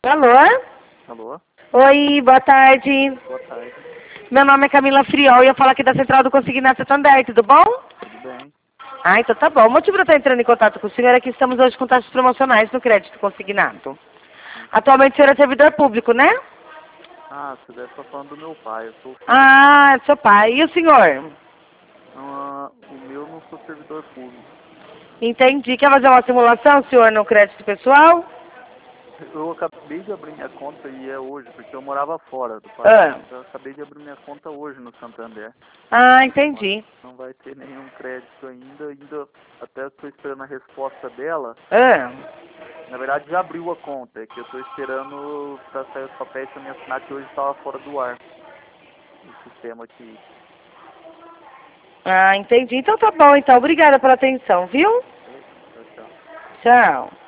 Alô? Alô? Oi, boa tarde. Boa tarde. Meu nome é Camila Friol e eu falo aqui da Central do Consignato Santander, tudo bom? Tudo bem? Ah, então tá bom. O motivo de eu estar entrando em contato com o senhor é que estamos hoje com taxas promocionais no crédito consignado. Atualmente o senhor é servidor público, né? Ah, você deve estar falando do meu pai, eu sou o filho. Ah, seu pai. E o senhor? O meu não sou servidor público. Entendi. Quer fazer uma simulação, senhor, no crédito pessoal? Eu acabei de abrir minha conta e é hoje, porque eu morava fora do país. Eu acabei de abrir minha conta hoje no Santander. Ah, entendi. Não vai ter nenhum crédito ainda até estou esperando a resposta dela. Ah, Na verdade já abriu a conta, é que eu estou esperando para sair os papéis para me assinar que hoje estava fora do ar. O sistema aqui. entendi. Então tá bom, então. Obrigada pela atenção, viu? Tchau, tchau. Tchau.